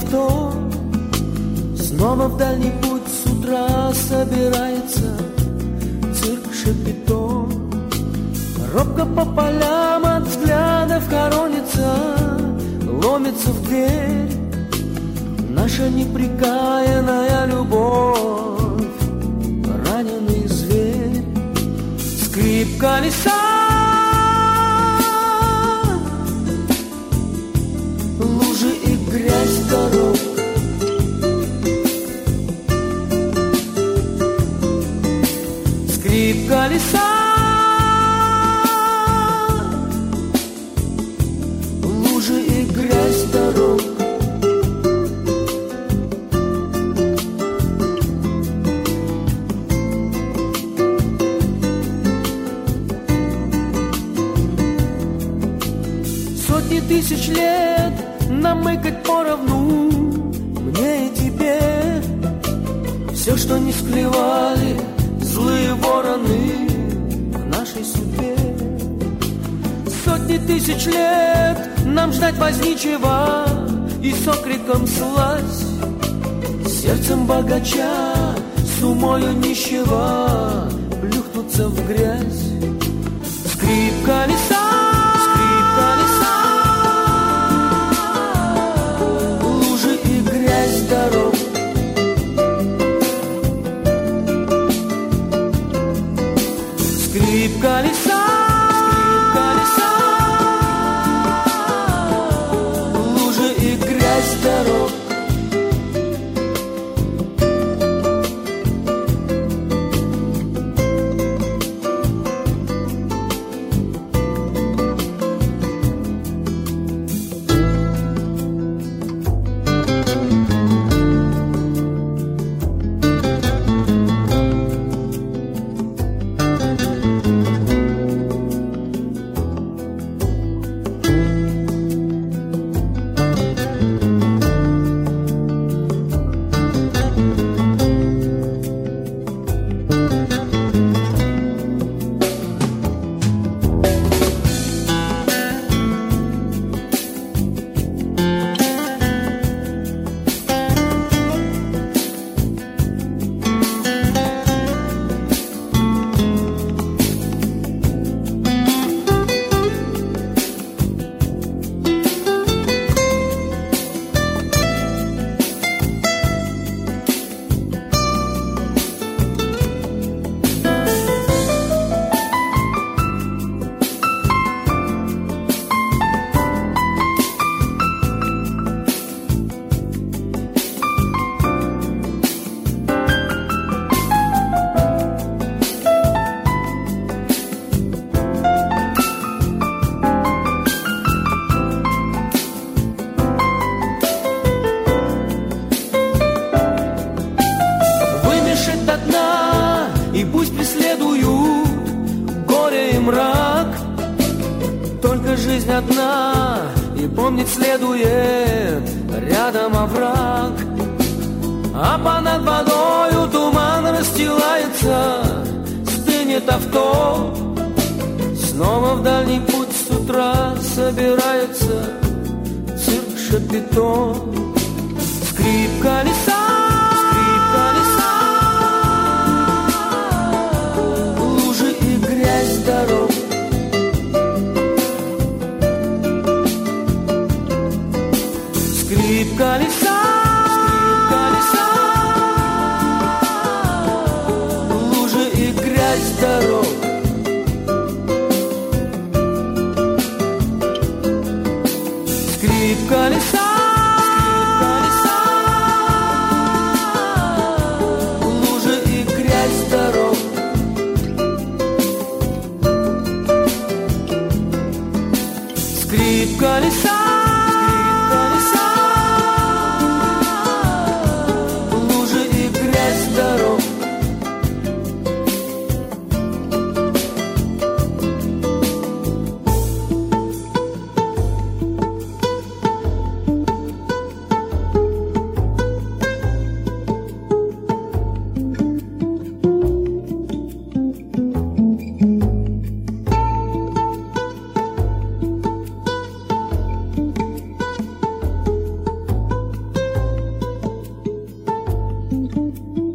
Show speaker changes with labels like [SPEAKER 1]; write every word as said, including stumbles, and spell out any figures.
[SPEAKER 1] Шапито. Снова в дальний путь с утра собирается цирк Шапито. Робко по полям от взглядов хоронится, ломится в дверь наша непрекаянная любовь, раненый зверь. Скрип колеса, лужи и грязь дорог. Скрип колеса, лужи и грязь дорог. Сотни тысяч лет намыкать поровну мне и тебе. Все, что не склевали злые вороны в нашей судьбе. Сотни тысяч лет нам ждать возничего и с окриком слазь, сердцем богача, с умою нищего плюхнуться в грязь. Скрип колеса, скрип колеса, лужи и грязь дорог. Скрип колеса, скрип колеса, лужи и грязь дорог. И пусть преследуют горе и мрак, только жизнь одна, и помнить следует рядом овраг. А понад водою туман расстилается, стынет авто. Снова в дальний путь с утра собирается цирк Шапито. Скрип колеса, дорог. Скрип колеса, скрип колеса, лужи и грязь дорог. Скрип колеса, скрип
[SPEAKER 2] Thank you.